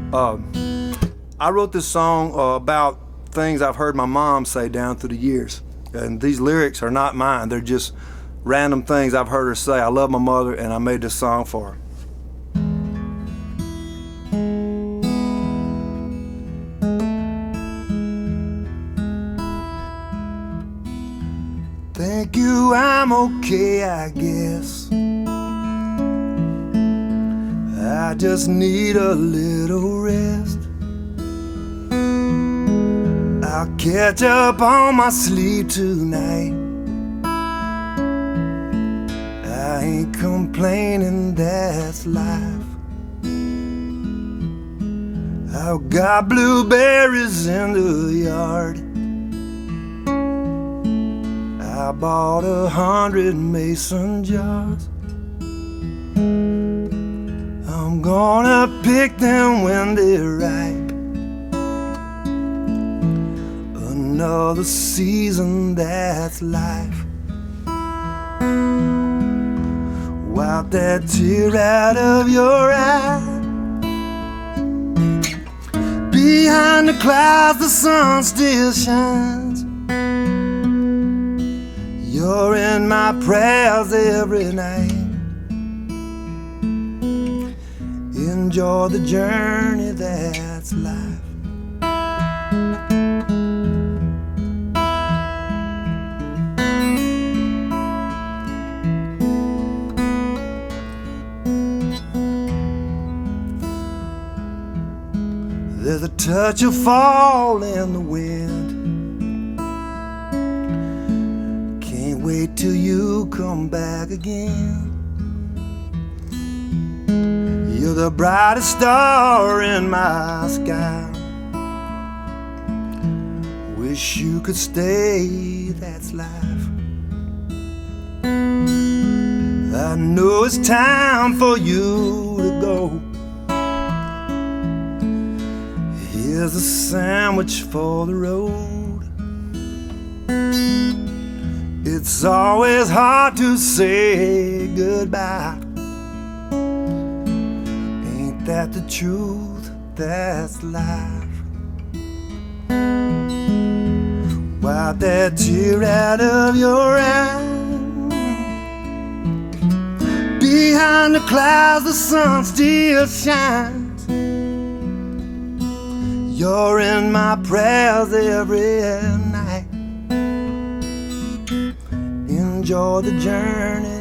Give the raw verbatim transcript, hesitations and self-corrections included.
Uh, I wrote this song uh, about things I've heard my mom say down through the years. And these lyrics are not mine. They're just random things I've heard her say. I love my mother, and I made this song for her. Thank you, I'm okay, I guess. I just need a little rest. I'll catch up on my sleep tonight. I ain't complaining, that's life. I've got blueberries in the yard. I bought a hundred mason jars. I'm gonna pick them when they're ripe. Another season, that's life. Wipe that tear out of your eye. Behind the clouds the sun still shines. You're in my prayers every night. Enjoy the journey, that's life. There's a touch of fall in the wind. Can't wait till you come back again. You're the brightest star in my sky. Wish you could stay, that's life. I know it's time for you to go. Here's a sandwich for the road. It's always hard to say goodbye. Ain't that the truth? That's life. Wipe that tear out of your eye. Behind the clouds the sun still shines. You're in my prayers every night. Enjoy the journey.